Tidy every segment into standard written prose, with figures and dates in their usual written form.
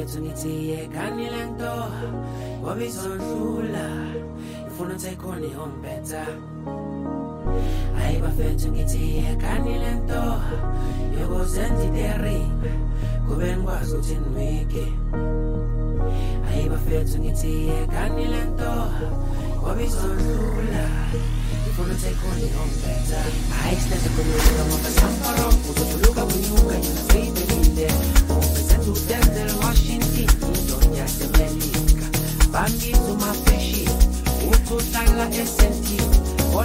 bafethu ngithi yekani lento ngoba izondlula ifuna usekhona ihome better. Hayi bafethu ngithi yekani lento yokuzenza idering kube ngikwazi ukuthi niwike. Hayi bafethu ngithi yekani lento ngoba izondlula ifuna usekhona ihome better. Hayi sineze khona ngoba samparo uzojuluka kunyuka yona seyibelile. To Denzel Washington, don't just America. Bangi to my fashion, Ututala SNT,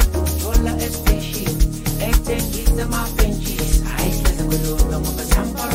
Dola Station, Eten is the my benches. I said the good of a sample.